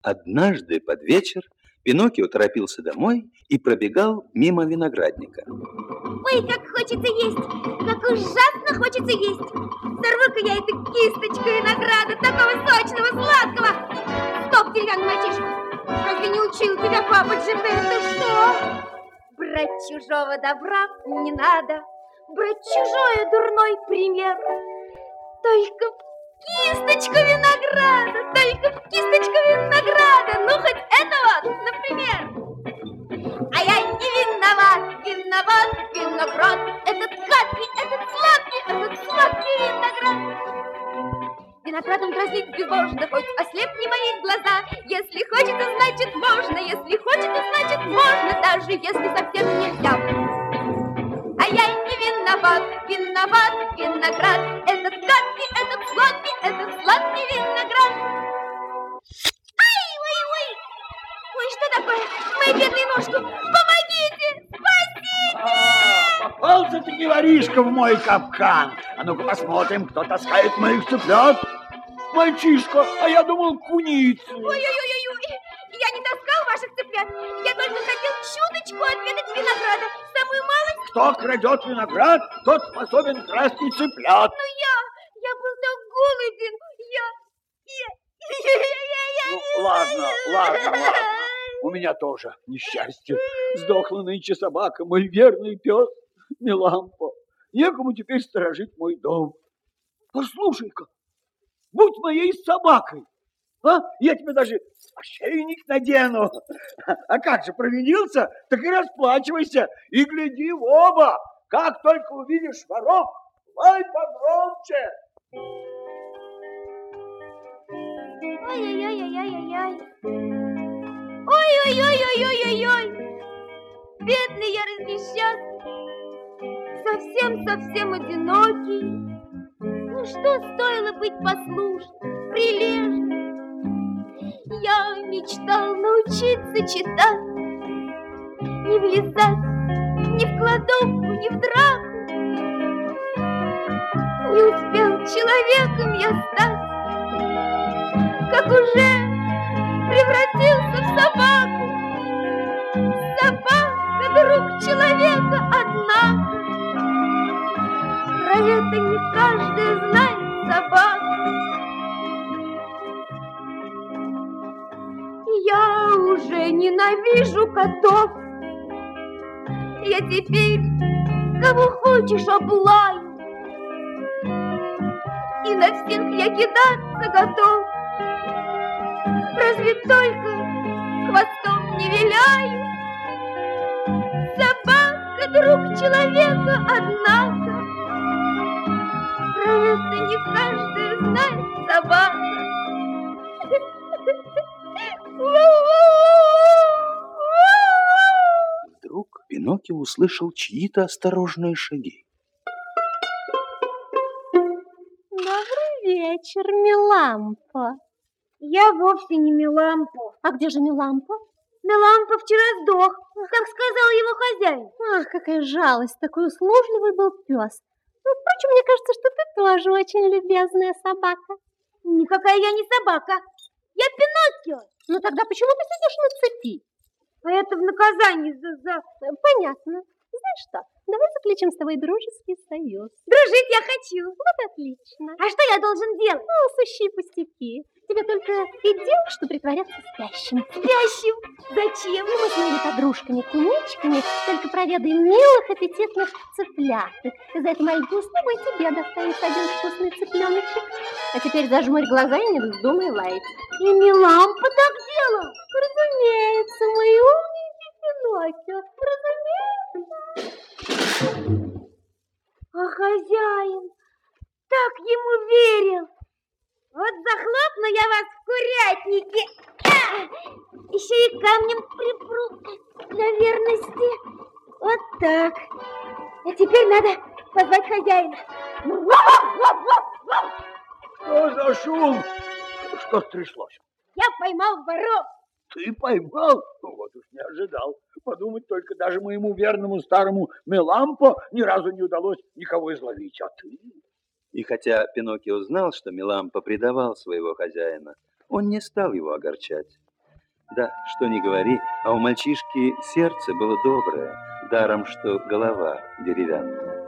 Однажды под вечер Пиноккио торопился домой и пробегал мимо виноградника. Ой, как хочется есть! Как ужасно хочется есть! Сорву-ка я эту кисточку винограда, такого сочного, сладкого! Стоп, деревянный мальчишка! Разве не учил тебя папа Джипетто, что? Брать чужого добра не надо, брать чужое дурной пример. Только в кисточку винограда, только в кисточку винограда, ну хоть это вот, например. А я не виноват, виноват виноград, этот сладкий, этот сладкий виноград. Виноградом дразнить безбожно, хоть ослепни мои глаза. Если хочется, значит можно, если хочется, значит можно, даже если совсем нельзя. А я не виноват, виноват виноград, этот гадкий, этот сладкий виноград. Ай, ой, ой, что такое? Мои бедные ножки, помогите, спасите! Попался ты, говоришка, в мой капкан. А ну-ка посмотрим, кто таскает моих цыплят. Мальчишка, а я думал, куница. Ой-ой-ой, я не таскал ваших цыплят. Я только хотел чуточку отведать винограда. Самую малость. Кто крадет виноград, тот способен красть и цыплят. Но я был так голоден. Ну, ладно. У меня тоже несчастье. Сдохла нынче собака, мой верный пес Мелампо. Некому теперь сторожить мой дом. Послушай-ка, будь моей собакой, а? Я тебе даже ошейник надену. А как же, провинился? Так и расплачивайся. И гляди в оба. Как только увидишь воров, лай погромче. Ой-ой-ой-ой-ой-ой-ой. Ой-ой-ой-ой-ой-ой-ой. Бедный я несчастный. Совсем одинокий. Ну что стоило быть послушным, прилежным? Я мечтал научиться читать, не влезать ни в кладовку, ни в драку. Не успел человеком я стать, как уже превратился в собаку. Собака, друг человека, однако. Про это не каждый знает, собака. Я уже ненавижу котов. Я теперь кого хочешь облаю. И на всех я кидаться готов. Разве только хвостом не виляю. Собака, друг человека, однако. Про это не каждый знает, собака. Вдруг Пиноккио услышал чьи-то осторожные шаги. Добрый вечер, Мелампо. Я вовсе не Мелампо. А где же Мелампо? Мелампо вчера сдох, как сказал его хозяин. Ах, какая жалость, такой услужливый был пес. Ну, впрочем, мне кажется, что ты тоже очень любезная собака. Никакая я не собака. Я Пиноккио. Ну тогда почему ты сидишь на цепи? А это в наказании за... Понятно. Знаешь что, давай заключим с тобой дружеский союз. Дружить я хочу. Вот отлично. А что я должен делать? Ну, сущие пустяки. Тебе только и делать, что притворяться спящим. Спящим? Зачем? Ну, мы с моими подружками-куничками только проведаем милых аппетитных цыпляток. За эту мольбу с тобой тебе достанется один вкусный цыпленочек. А теперь зажмурь глаза и не вздумай лаять. И Мелампо так делал? Разумеется, мой умненький Пиноккио, разумеется. А хозяин так ему верил. Вот захлопну я вас в курятнике. Еще и камнем припру для верности. Вот так. А теперь надо позвать хозяина. Что за шум? Что стряслось? Я поймал воров. Ты поймал? Ну, вот уж не ожидал. Подумать только, даже моему верному старому Мелампо ни разу не удалось никого изловить. А ты? И хотя Пиноккио знал, что Мелампо предавал своего хозяина, он не стал его огорчать. Да, что ни говори, а у мальчишки сердце было доброе, даром, что голова деревянная.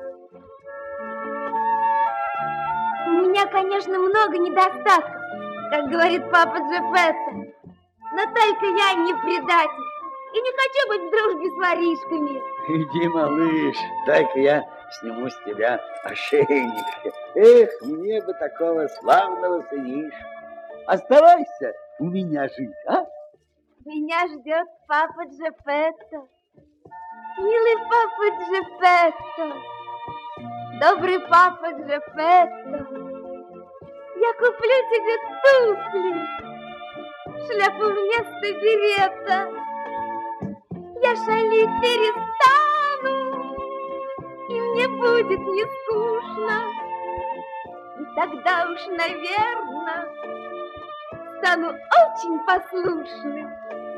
У меня, конечно, много недостатков, как говорит папа Джеффетто. Но только я не предатель и не хочу быть в дружбе с воришками. Иди, малыш, дай-ка я сниму с тебя ошейник. Эх, мне бы такого славного сынишка. Оставайся у меня жить, а? Меня ждет папа Джеффетто. Милый папа Джеффетто. Добрый папа Джеффетто. Я куплю тебе туфли, шляпу вместо берета. Я шалить перестану, и мне будет не скучно. И тогда уж, наверное, стану очень послушным.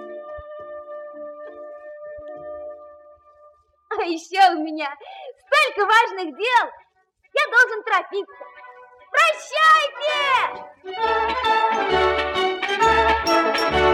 А еще у меня столько важных дел, я должен торопиться. Прощайте!